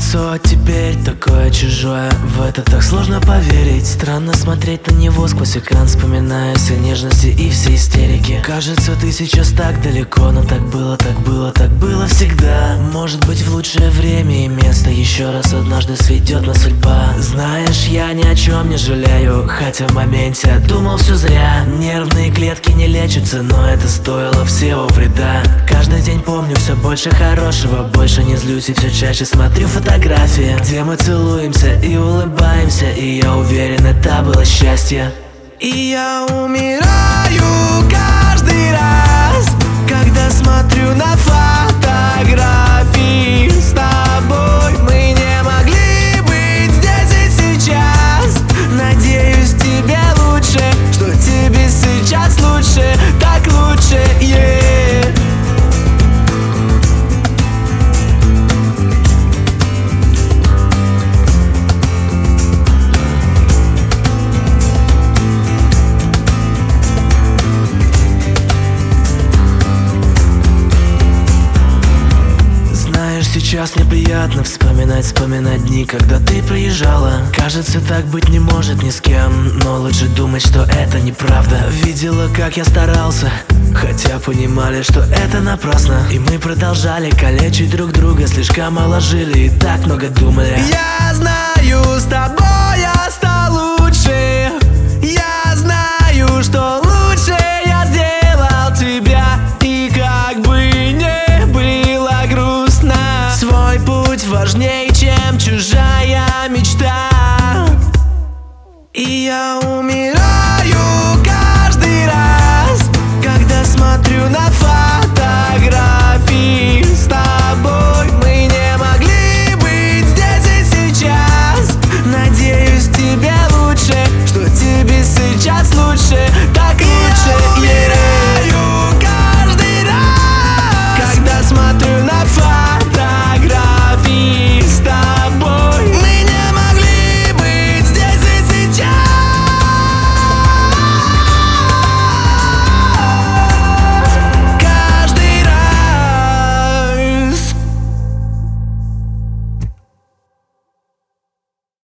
лицо теперь такое чужое. В это так сложно поверить. Странно смотреть на него сквозь экран, вспоминая все нежности и все истерики. Кажется, ты сейчас так далеко, но так было, так было, так было всегда. Может быть, в лучшее время и место еще раз однажды сведет нас судьба. Знаешь, я ни о чем не жалею, хотя в моменте думал все зря. Нервные клетки не лечатся, но это стоило всего вреда. Каждый день помню все больше хорошего, больше не злюсь и все чаще смотрю фотографии, где мы целуемся и улыбаемся, и я уверен, это было счастье. И я умираю каждый раз, когда смотрю на фотографии с тобой. Мы не могли быть здесь и сейчас. Надеюсь, тебе лучше, что тебе сейчас лучше, так лучше, yeah. Сейчас мне приятно вспоминать дни, когда ты приезжала. Кажется, так быть не может ни с кем, но лучше думать, что это неправда. Видела, как я старался, хотя понимали, что это напрасно. И мы продолжали калечить друг друга, слишком мало жили и так много думали. Я знаю, с тобой